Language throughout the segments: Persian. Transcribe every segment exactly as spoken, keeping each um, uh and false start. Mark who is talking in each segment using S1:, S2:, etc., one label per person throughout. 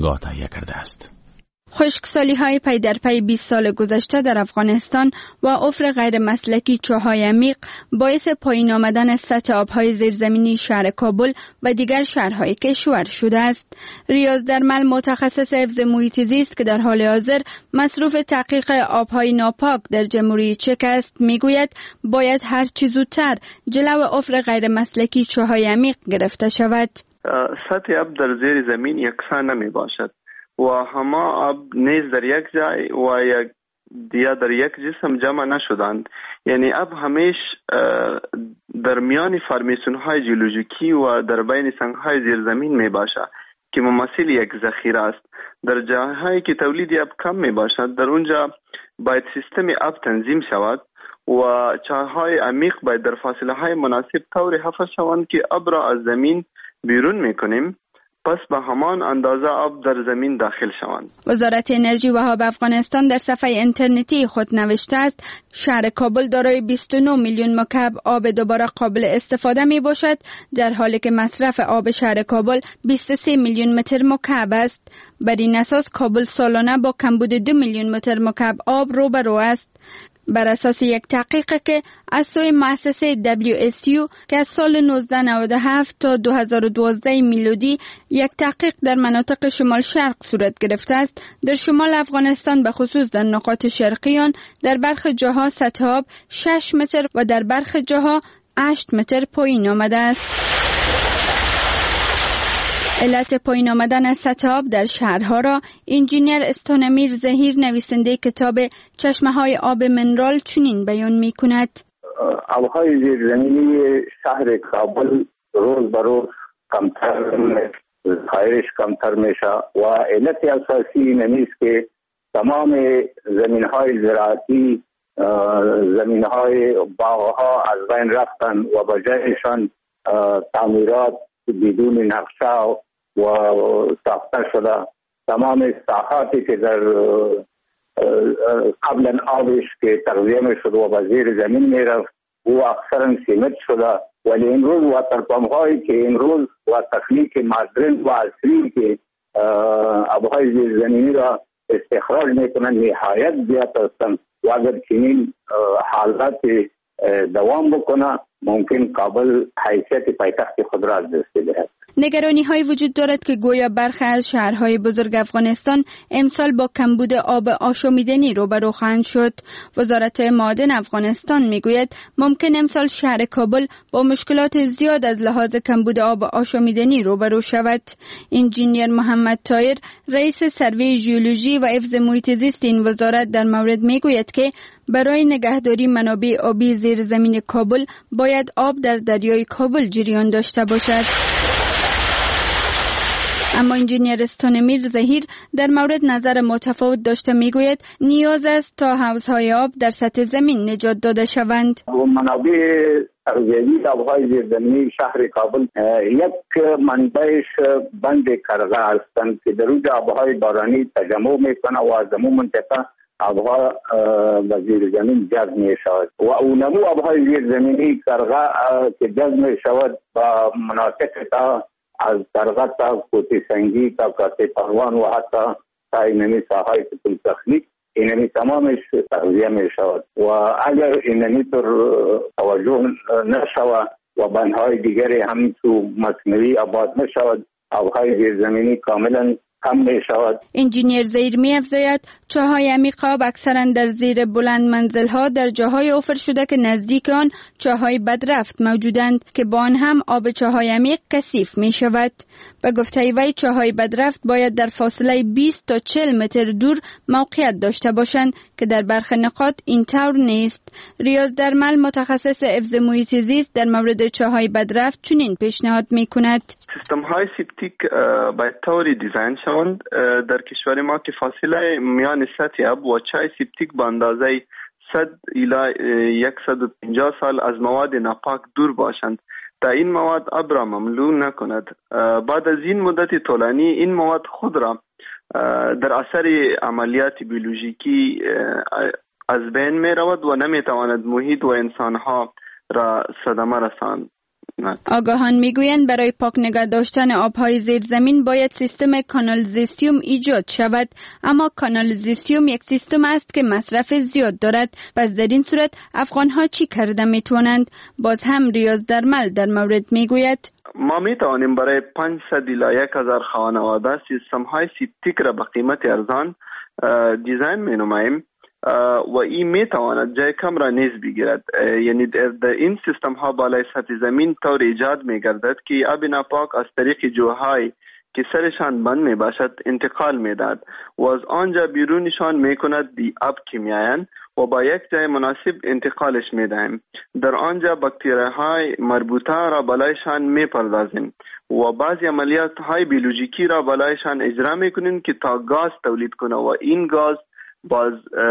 S1: نگاه تهیه کرده است.
S2: خشکسالی های پی در پی بیست سال گذشته در افغانستان و افر غیر مسلکی چاهای عمیق باعث پایین آمدن سطح آبهای زیرزمینی شهر کابل و دیگر شهرهای کشور شده است. ریاض درمل، متخصص حفظ محیط زیست که در حال حاضر مصروف تحقیق آبهای ناپاک در جمهوری چک است، میگوید باید هر چه زودتر جلو افر غیر مسلکی چاهای عمیق گرفته شود.
S3: سطح آب در زیر زمین یکسان نمی باشد و همه آب نیز در یک جای و یک یا در یک جسم جمع نشدند. یعنی آب همیش در میان فرمیسون های جیولوژیکی و در بین سنگ های زیرزمین می باشد که ممثل یک ذخیره است. در جاهایی که تولید آب کم می باشد در اونجا باید سیستم آب تنظیم شود و چاهای عمیق باید در فاصله های مناسب طور حفر شوند که آب را از زمین بیرون می کنیم، پس به همان اندازه آب در زمین داخل شوند.
S2: وزارت انرژی و آب افغانستان در صفحه اینترنتی خود نوشته است شهر کابل دارای بیست و نه میلیون مکعب آب دوباره قابل استفاده می باشد، در حالی که مصرف آب شهر کابل بیست و سه میلیون متر مکعب است. بر این اساس کابل سالانه با کمبود دو میلیون متر مکعب آب روبرو است. بر اساس یک تحقیق که از سوی مؤسسه دبلیو اس یو که از سال نوزده نود و هفت تا دو هزار و دوازده میلادی یک تحقیق در مناطق شمال شرق صورت گرفته است، در شمال افغانستان به خصوص در نقاط شرقی آن در برخی جاها سطح آب شش متر و در برخی جاها هشت متر پایین آمده است. علت پایین آمدن سطح آب در شهرها را انجینیر استانمیر زهیر، نویسنده کتاب چشمه های آب منرال، چنین بیان می کند.
S4: آبهای زیرزمینی شهر کابل روز به روز کمتر خواهش کمتر میشه و علت اساسی این است که تمام زمین های زراعتی، زمین های باغها از بین رفتن و به جایشان تعمیرات بدون نقشه و ساخته شده. تمام ساحاتی که در قبلا آبش که تغذیه می شد و به زیر زمین می رفت و اکثرا سیمت شده، ولی امروز واتر پمپ هایی که امروز و تکنیک مدرن و عصری که آبهای زیر زمینی را استخراج می کنند نهایت زیاد هستند و اگر چنین حالات دوام بکنه ممکن کابل حیثیت پایتخت خود را از دست بدهد.
S2: نگرانی های وجود دارد که گویا برخی از شهرهای بزرگ افغانستان امسال با کمبود آب آشامیدنی روبرو خواهند شد. وزارت معادن افغانستان میگوید ممکن امسال شهر کابل با مشکلات زیاد از لحاظ کمبود آب آشامیدنی روبرو شود. انجینیر محمد طاهر، رئیس سروی ژئولوژی و حفظ محیط زیست این وزارت، در مورد میگوید که برای نگهداری منابع آبی زیرزمین کابل باید آب در دریای کابل جریان داشته باشد. اما انجینیر استانمیر زهیر در مورد نظر متفاوت داشته میگوید نیاز است تا حوضهای آب در سطح زمین نجات داده شوند.
S4: منابع تغذیه‌ای آبهای زیرزمینی شهر کابل یک منبعش بند کرغه هستند که در اونجا آبهای بارانی تجمع میکنه و از اون منطقه آبها به زیر زمین جذب می شود و اونمو آبهای زیر زمینی کرغه که جذب می شود با مناطق تا از کرغه تا کوتی سنگی تا کاتی پروان و حتی تا اینمی ساحای پل تخلیق اینمی تمامش تغذیه می شود و اگر اینمی طور توجه نشود و بندهای دیگری هم تو مصنوعی آباد نشود آبهای زیر زمینی کاملا کم می شود.
S2: انجینیر زهیر می افزاید چاهای عمیق آب اکثرا در زیر بلند منزل ها در جاهای افر شده که نزدیک آن چاهای بدرفت موجودند که با آن هم آب چاهای عمیق کثیف می شود. به گفته وی چاهای بدرفت باید در فاصله بیست تا چهل متر دور موقعیت داشته باشند که در برخی نقاط این طور نیست. ریاض درمل، متخصص حفظ محیط زیست، در مورد چاهای بدرفت چنین پیشنهاد می کند.
S3: سیستم های سیپتیک باید طوری دیزاین شوند در کشور ما که فاصله میان سطح آب و چای سیپتیک به اندازه صد الی صد و پنجاه سال از مواد ناپاک دور باشند تا این مواد آب را مملو نکند. بعد از این مدت طولانی این مواد خود را در اثر عملیات بیولوژیکی از بین می رود و نمی تواند محیط و انسان ها را صدمه رساند. میکنند.
S2: آگاهان میگویند برای پاک نگه داشتن آبهای زیرزمین باید سیستم کانالیزاسیون ایجاد شود، اما کانالیزاسیون یک سیستم است که مصرف زیاد دارد. پس در این صورت افغانها چی کرده میتوانند؟ باز هم ریاض درمل در مورد میگوید
S3: ما می توانیم برای پانصد الی یک هزار خانواده سیستم های سیپتیک را به قیمت ارزان دیزاین می نماییم و این می تواند جای کم را نیز بگیرد. یعنی در این سیستم ها بالای سطح زمین طور ایجاد می گردد که آب ناپاک از طریق جوهای که سرشان بند می باشد انتقال می داد و از آنجا بیرونشان می کند دی آب که می آیند و با یک جای مناسب انتقالش می دهیم. در آنجا باکتری های مربوطه را بالایشان می پردازیم و بعضی عملیات های بیولوژیکی را بالایشان اجرا می کنیم که تا گاز تولید کنه و این گاز باز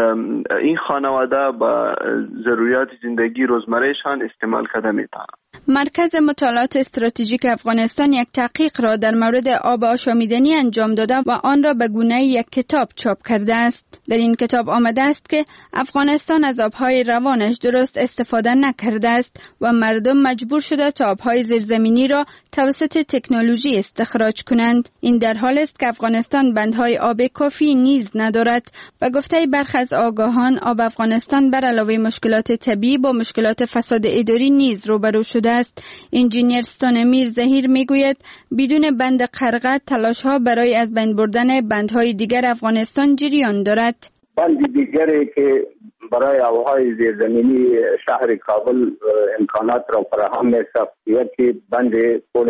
S3: این خانواده با ضروریات زندگی روزمرهشان استعمال کرده می توانند.
S2: مرکز مطالعات استراتژیک افغانستان یک تحقیق را در مورد آب آشامیدنی انجام داده و آن را به گونه یک کتاب چاپ کرده است. در این کتاب آمده است که افغانستان از آبهای روانش درست استفاده نکرده است و مردم مجبور شده تا آبهای زیرزمینی را توسط تکنولوژی استخراج کنند. این در حال است که افغانستان بندهای آب کافی نیز ندارد. به گفته برخی از آگاهان، آب افغانستان بر علاوه مشکلات طبیعی با مشکلات فساد اداری نیز روبرو شده است. انجینیر ستانمیر زهیر میگوید بدون بند قرغه تلاش‌ها برای از بین بردن بندهای دیگر افغانستان جریان دارد.
S4: بند دیگری که برای آبهای زیرزمینی شهر کابل امکانات را فراهم می‌ساخت یکی بند پل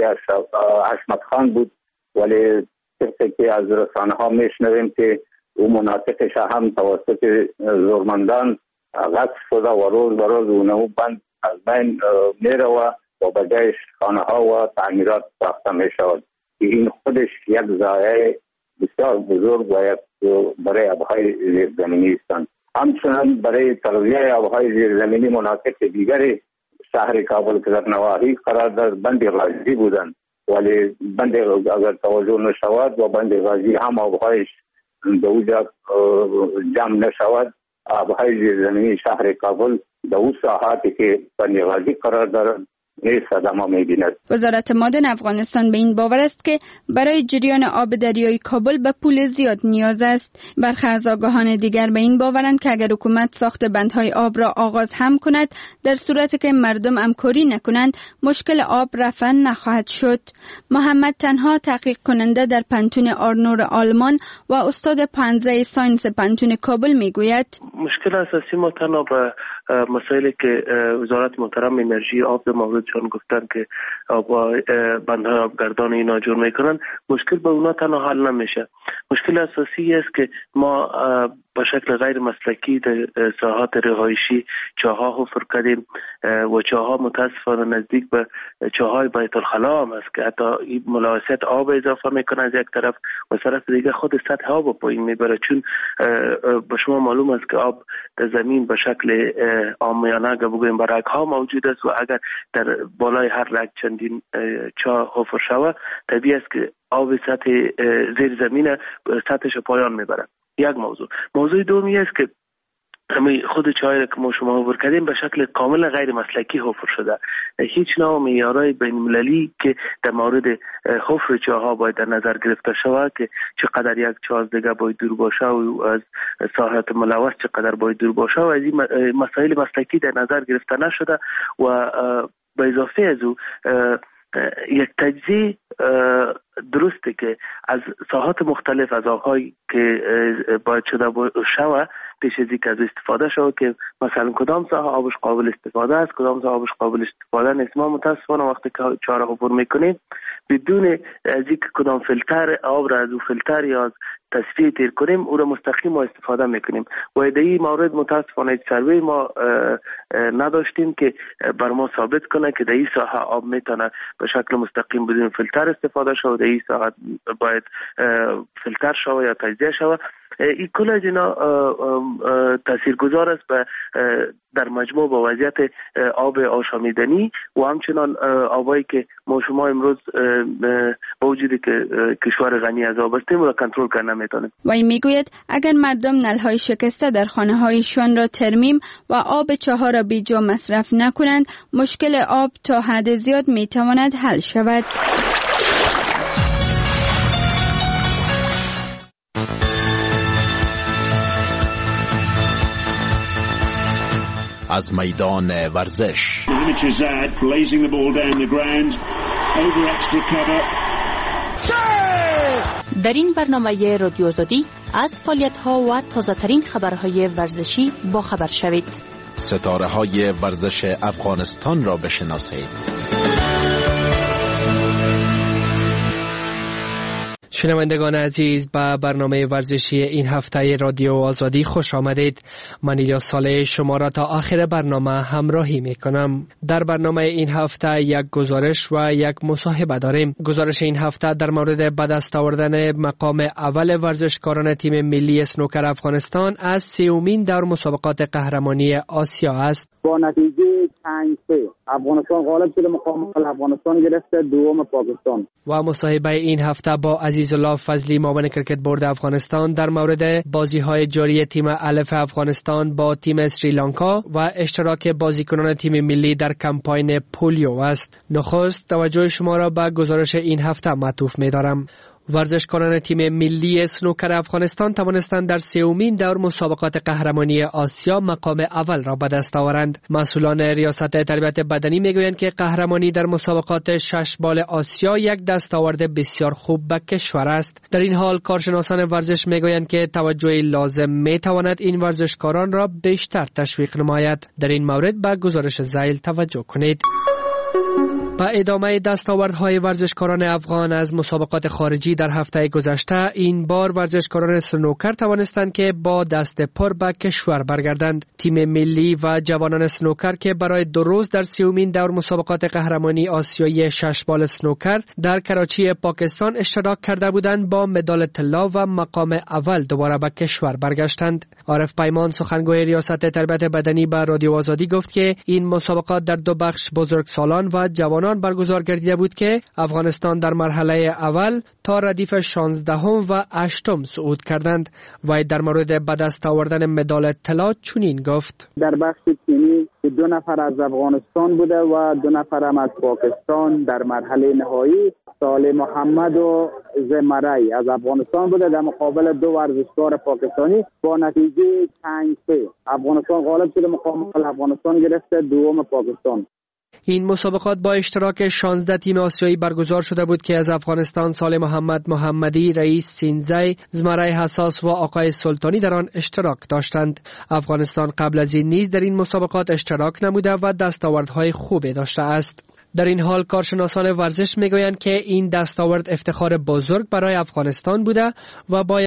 S4: حشمت خان بود، ولی طبقی که از رسانه‌ها میشنویم که او مناطقش هم توسط زورمندان غصب شده و روز به روز اونو بند از بین میروه و به جایش خانه ها و تعمیرات ساخته می شود. این خودش یک ضایعه بسیار بزرگ و یک برای آبهای زیرزمینی است. همچنین برای تغذیه آبهای زیرزمینی مناطق دیگری شهر کابل که در نواحی قرار داشت بند غازی بودند، ولی بند اگر توجه نشود و بند غازی هم آبهایش به اوجا جمع نشود، آبهای زیرزمینی شهر کابل در اون ساحاتی که بند غازی قرار دارد نیست صدمه می‌بیند.
S2: وزارت معدن افغانستان به این باور است که برای جریان آب دریای کابل به پول زیاد نیاز است. برخی از آگاهان دیگر به این باورند که اگر حکومت ساخت بندهای آب را آغاز هم کند، در صورتی که مردم همکاری نکنند مشکل آب رفع نخواهد شد. محمد تنها تحقیق کننده در پنتون آرنور آلمان و استاد پانزده ساینس پنتون کابل میگوید
S1: مشکل اساسی ما تنها به مسائلی که وزارت محترم انرژی آب در موردشان گفتن که با بندهای آبگردان اینا جور میکنن، مشکل با اونا تنها حل نمیشه. مشکل اساسی است که ما به شکل غیر مسلکی در ساحات رهایشی چاها حفر کردیم و چاها متاسفانه نزدیک به چاهای بیت الخلا هم است که حتی ملاوثت آب اضافه میکنه از یک طرف و طرف دیگه خود سطح آب پایین میبره، چون به شما معلوم است که آب در زمین به شکل عامیانه اگر بگوییم به رگ‌ها موجود است و اگر در بالای هر رگ چندین چاه حفر شود طبیعی است که آب سطح زیر زمین سطحش پایان میبره. یک موضوع. موضوع دومی است که همین خود چای را که ما شما حفر کردیم به شکل کامل غیر مسلکی حفر شده. هیچ نوع معیارهای بین‌المللی که در مورد حفر چاها باید در نظر گرفته شود که چقدر یک چاه از دیگه باید دور باشه و از ساحات ملوث چقدر باید دور باشه و از این مسائل مسلکی در نظر گرفته نشده و به اضافه از او یک تجزیه درسته که از ساحات مختلف از آب‌هایی که باید شده شود پیش از اینکه از استفاده شود که مثلا کدام ساحه آبش قابل استفاده است، کدام ساحه آبش قابل استفاده نیست. ما متاسفانه وقتی که چاره حفر میکنیم بدون از اینکه کدام فیلتر آب را از او فیلتر یا از تصفیه تیر کنیم او را مستقیم ما استفاده میکنیم و در این مورد متاسفانه سروی ما نداشتیم که بر ما ثابت کنه که در این ساحه آب میتونه به شکل مستقیم بدون فیلتر استفاده شود، در این ساحه باید فیلتر شود یا تجزیه شود. این کل از اینا تاثیرگذار است به در مجموع با وضعیت آب آشامیدنی و همچنان آبایی که ما شما امروز با وجودی که کشور غنی از آب هستیم را کنترل کردن نمیتونیم.
S2: و این میگوید اگر مردم نل‌های شکسته در خانه‌هایشان را ترمیم و آب چاه را بیجا مصرف نکنند، مشکل آب تا حد زیاد میتواند حل شود.
S5: از میدان ورزش
S6: در این برنامه رادیو آزادی از فعالیت‌ها و تازه‌ترین خبرهای ورزشی با خبر شوید.
S5: ستاره‌های ورزش افغانستان را بشناسید.
S7: شنوندگان عزیز، به برنامه ورزشی این هفته رادیو آزادی خوش آمدید. من الیاس صالح شما را تا آخر برنامه همراهی می کنم. در برنامه این هفته یک گزارش و یک مصاحبه داریم. گزارش این هفته در مورد به دست آوردن مقام اول ورزشکاران تیم ملی اسنوکر افغانستان از سومین دور مسابقات قهرمانی آسیا است.
S8: با نتیجه پنج سه افغانستان غالب شده، مقام اول افغانستان گرفته، دوم پاکستان.
S7: و مصاحبه این هفته با عزیزالله فضلی، معاون کرکت بورد افغانستان، در مورد بازی‌های جاری تیم الف افغانستان با تیم سریلانکا و اشتراک بازیکنان تیم ملی در کمپاین پولیو است. نخست توجه شما را به گزارش این هفته معطوف می‌دارم. ورزشکاران تیم ملی اسنوکر افغانستان توانستند در سومین دور مسابقات قهرمانی آسیا مقام اول را به دست آورند. مسئولان ریاست تربیت بدنی میگویند که قهرمانی در مسابقات شش بال آسیا یک دستاورد بسیار خوب به کشور است. در این حال کارشناسان ورزش میگویند که توجه لازم میتواند این ورزشکاران را بیشتر تشویق نماید. در این مورد به گزارش ذیل توجه کنید. با ادامه دستاوردهای ورزشکاران افغان از مسابقات خارجی در هفته گذشته، این بار ورزشکاران سنوکر توانستند که با دست پر به کشور برگردند. تیم ملی و جوانان سنوکر که برای دو روز در سومین دور مسابقات قهرمانی آسیایی شش بال سنوکر در کراچی پاکستان اشتراک کرده بودند، با مدال طلا و مقام اول دوباره به کشور برگشتند. عارف پیمان، سخنگوی ریاست تربیت بدنی، به رادیو آزادی گفت که این مسابقات در دو بخش بزرگسالان و جوانان برگزار گردیده بود که افغانستان در مرحله اول تا ردیف شانزدهم و هشتم صعود کردند. و در مورد به دست آوردن مدال طلا چنین گفت:
S8: در بخش تیمی دو نفر از افغانستان بوده و دو نفر هم از پاکستان. در مرحله نهایی صالح محمد و زمرای از افغانستان بوده در مقابل دو ورزشکار پاکستانی. با نتیجه پنج سه افغانستان غالب شده، مقام اول افغانستان گرفته، دوم پاکستان.
S7: این مسابقات با اشتراک شانزده تیم آسیایی برگزار شده بود که از افغانستان صالح محمد محمدی، رئیس سینزای، زمرای حساس و آقای سلطانی در آن اشتراک داشتند. افغانستان قبل از این نیز در این مسابقات اشتراک نموده و دستاوردهای خوبی داشته است. در این حال کارشناسان ورزش میگویند که این دستاورد افتخار بزرگ برای افغانستان بوده و باید